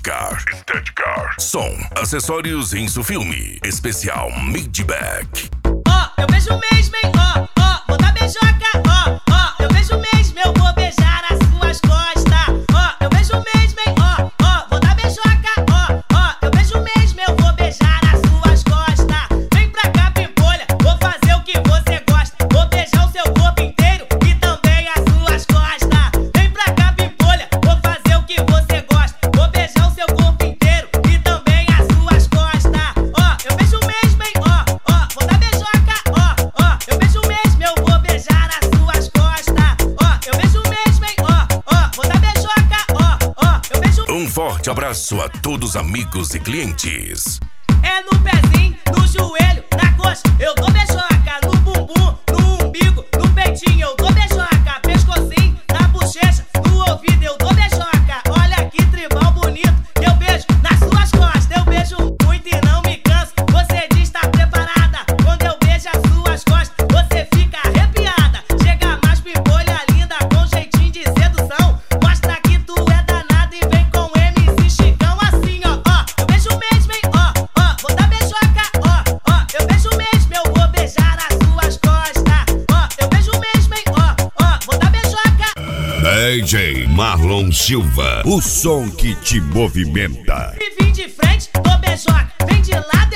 Steadcar. Som, acessórios Insufilme. Especial Midback. Eu vejo mesmo, hein? Vou dar beijoca. Eu vejo mesmo, eu vou beijar as suas costas. Eu vejo mesmo, hein? Vou dar beijoca. Eu vejo mesmo, eu vou beijar as suas costas. Vem pra cá, pimpolha, vou fazer o que você gosta. Vou beijar o seu corpo inteiro e também as suas costas. Vem pra cá, pimpolha, vou fazer o que você gosta. Vou beijar o seu corpo inteiro e também as suas costas. Eu vejo mesmo, hein? Vou dar beijoca. Eu vejo mesmo, eu vou beijar as suas costas. Eu vejo mesmo, hein? Vou dar beijoca. Eu vejo. Um forte abraço a todos amigos e clientes. É no pezinho, no joelho, na coxa, eu dou beijoca. No bumbum, no umbigo, no peitinho, eu dou beijoca. Pescocinho, na bochecha, no ouvido, eu dou beijoca. Olha que tribal bonito, eu beijo nas suas costas. Eu beijo muito e não me canso. Você diz tá preparada. Quando eu beijo as suas costas, você fica arrepiada. Chega mais, pimpolha linda, com jeitinho de sedução. Mostra que tu é danada e vem com MC Chicão assim, Eu beijo mesmo, hein? Vou dar beijoca. Eu beijo mesmo, eu vou beijar as suas costas. Eu beijo mesmo, hein? Vou dar beijoca. DJ Marlon Silva, o som que te movimenta. E vim de frente, dou beijoca. Vem de lado,